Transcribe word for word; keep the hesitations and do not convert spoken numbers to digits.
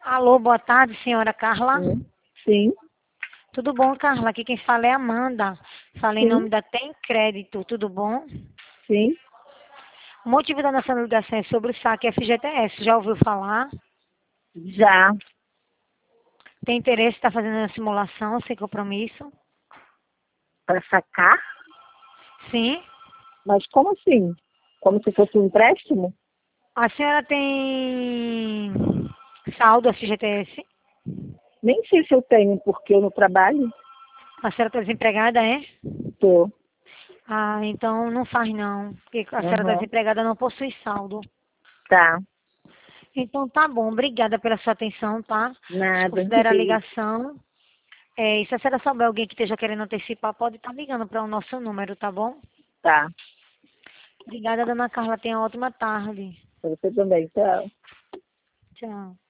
Alô, boa tarde, senhora Carla. Sim. Sim, Tudo bom, Carla? Aqui quem fala é Amanda. Fala em sim, nome da Tem Crédito, tudo bom? sim. O motivo da nossa ligação é sobre o saque F G T S. Já ouviu falar? Já. Tem interesse em estar fazendo a simulação sem compromisso? Para sacar? Sim. Mas como assim? Como se fosse um empréstimo? A senhora tem saldo F G T S? Nem sei se eu tenho, porque eu não trabalho. A senhora está desempregada, é? Tô. Ah, então não faz não, porque a senhora está Uhum. desempregada não possui saldo. Tá. Então tá bom, obrigada pela sua atenção, tá? Nada. Desconsidera a ligação. É, e se a senhora souber alguém que esteja querendo antecipar, pode estar ligando para o nosso número, tá bom? Tá. Obrigada, dona Carla. Tenha uma ótima tarde. Pra você também. Tchau. Tchau.